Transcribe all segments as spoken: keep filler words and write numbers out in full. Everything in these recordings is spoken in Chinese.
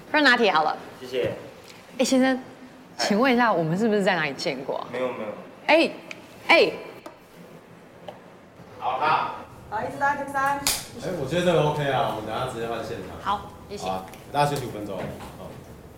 热拿铁好了。 谢谢。 哎，先生，请问一下，我们是不是在哪里见过啊？ 没有没有。 哎，哎。 好他。 好，一直到第三。 哎，我觉得这个 OK 啊，我们等下直接换现场。 好，谢谢。 好，大家休息五分钟。好。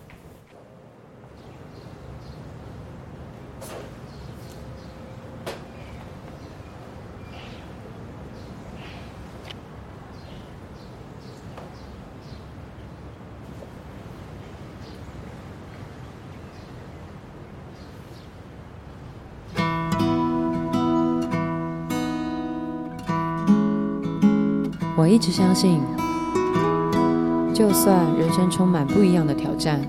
我一直相信，就算人生充满不一样的挑战，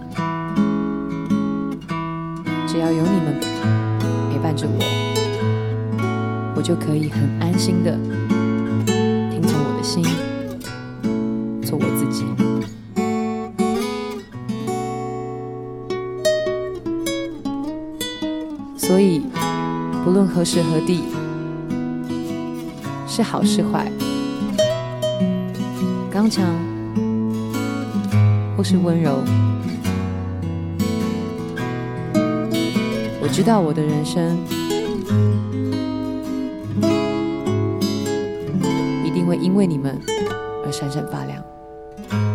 只要有你们陪伴着我，我就可以很安心的听从我的心，做我自己。所以，不论何时何地，是好是坏，刚强或是温柔，我知道我的人生一定会因为你们而闪闪发亮。